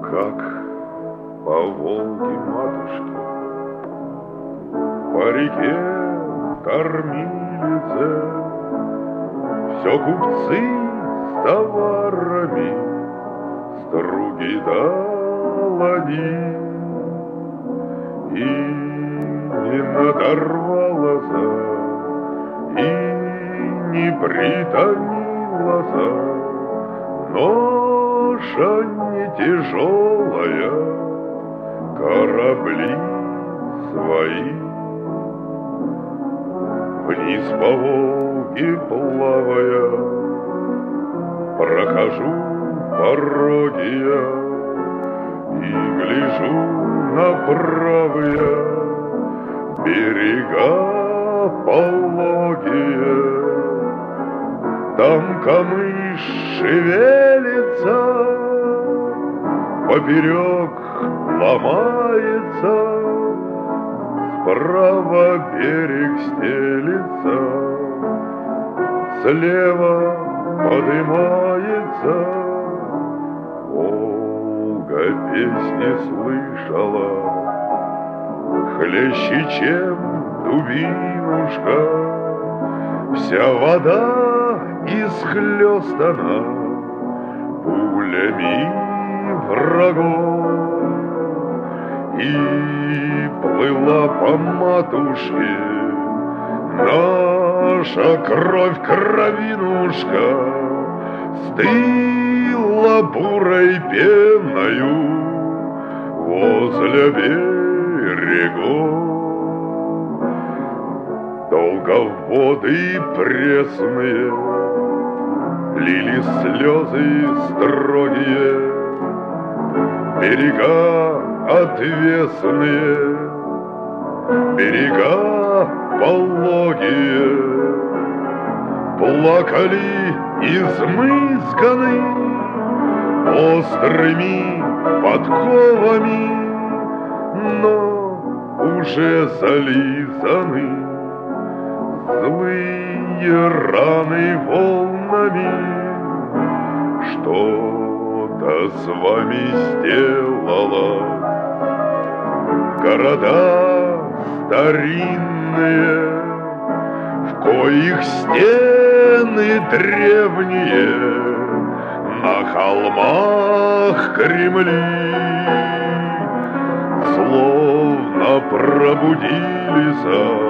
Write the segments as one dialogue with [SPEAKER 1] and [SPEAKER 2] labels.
[SPEAKER 1] как по Волге матушке, по реке кормилице, все купцы с товарами, струги да ладьи, и не надорвалась, и не притомилась, ноша не тяжелая, корабли свои. Вниз по Волге плавая, прохожу пороги я и гляжу на правые берега пологие. Там камыш шевелится, поперек ломается, справа берег стелится, слева подымается. Волга песни слышала, хлеще, чем дубинушка, вся вода исхлёстана пулями врагов, и плыла по матушке наша кровь, кровинушка, стыла бурой пеною возле берегов. Долго в воды пресные лили слезы строгие, берега отвесные, берега пологие, плакали измысканы острыми подковами, но уже зализаны злые раны волнами. Что-то с вами сделала города старинные, в коих стены древние, на холмах Кремли, словно пробудились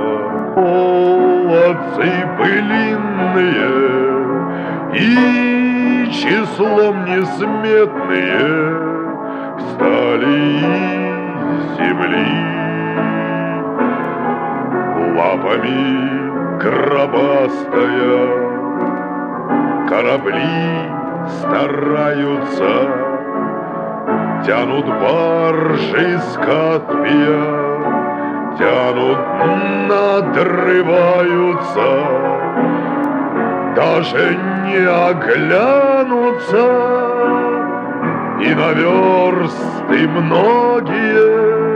[SPEAKER 1] молодцы пылинные и числом несметные встали из земли. Лапами гробастая корабли стараются, тянут баржи с Каспия, тянут, надрываются, даже не оглянутся, и на версты многие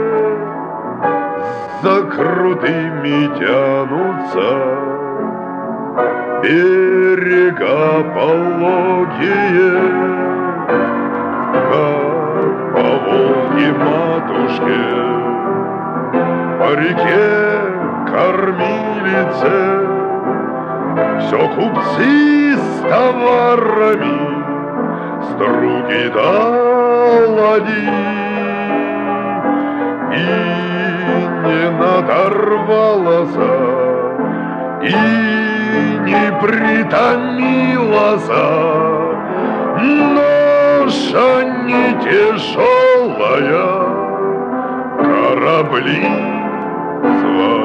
[SPEAKER 1] за крутыми тянутся берега пологие, как по Волге матушке, по реке кормилице, все купцы с товарами, струги да ладьи, и не надорвалась, и не притомилась, ноша не тяжелая, корабли свои.